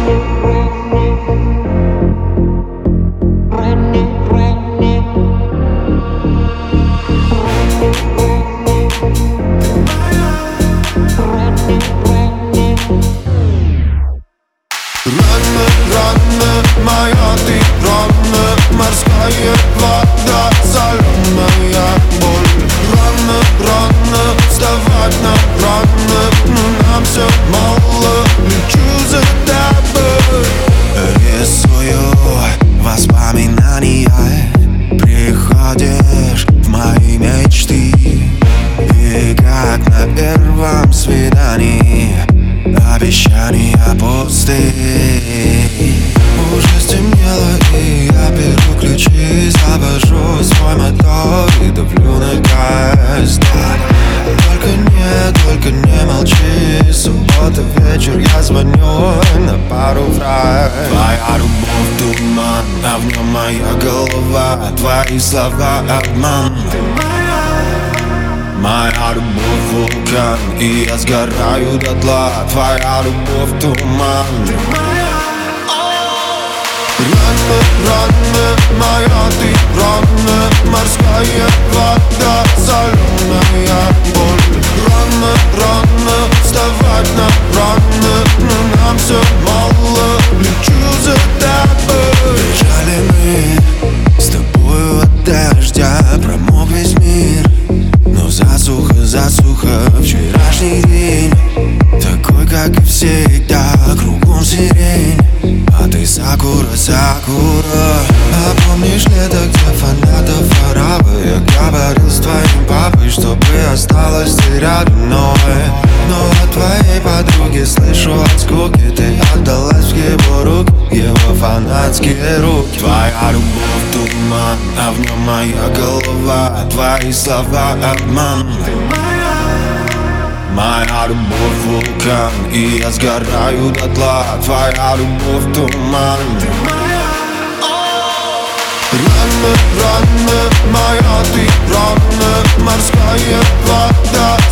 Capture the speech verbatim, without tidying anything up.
Рано, рано, моя ты рано, морская вода, соленая боль. Рано, рано, вставать нам рано, но нам все мало, лечу за тобой. Рисую воспоминания, приходишь в мои мечты. И как на первом свидании обещания пусты. Уже стемнело, и я беру ключи, завожу свой мотор и давлю на газ. Только не, только не молчи. Суббота вечер, я звоню на пару фраз. Твоя любовь туман, а в нем моя голова. Твои слова обман. Моя любовь вулкан, и я сгораю дотла. Твоя любовь туман. Рано, рано, моя ты рано, морская вода, соленая боль. Рано, рано, вставать нам рано, но нам все мало, лечу за тобой. Бежали мы с тобою от дождя, промок весь мир. Но засуха, засуха, вчерашний день такой, как и всегда, кругом сирень, а ты сакура, сакура. А помнишь лето, где фанатов арабы? Я говорил с твоим папой, чтобы осталась ты рядом мной. Но от твоей подруги слышу от скуки, ты отдалась в его рук, его фанатские руки. Твоя любовь туман, а в нем моя голова. Твои слова обман. Моя любовь вулкан, и я сгораю дотла. Твоя любовь туман. Рано, рано, моя ты рано, морская вода,